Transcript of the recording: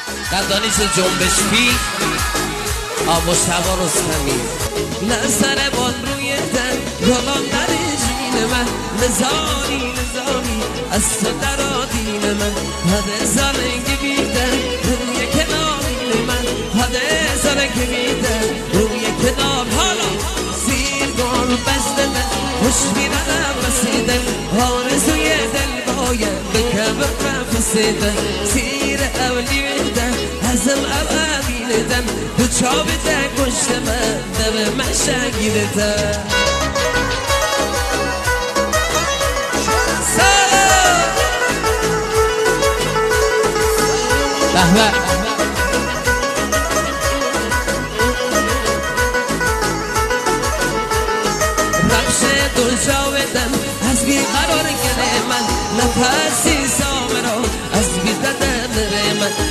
قدانیش جنبش پی مصطفی رستمی نظر بان روی دن گلان در جین من نزاری از تو در آدین من هده زارنگی بیدن روی کنارین من هده زارنگی بیدن روی کنار حالا سیر گل بسته من خوش بیرنم رسیدن آرزوی دل باید به کبر رفسیدن سیر اولی بیدن ازم اوابیدن دو چاب ده کشت من دم من شگیدن بهبه رقص دل جاودن از بیقرار گل من نفسی سامرا از بیدن من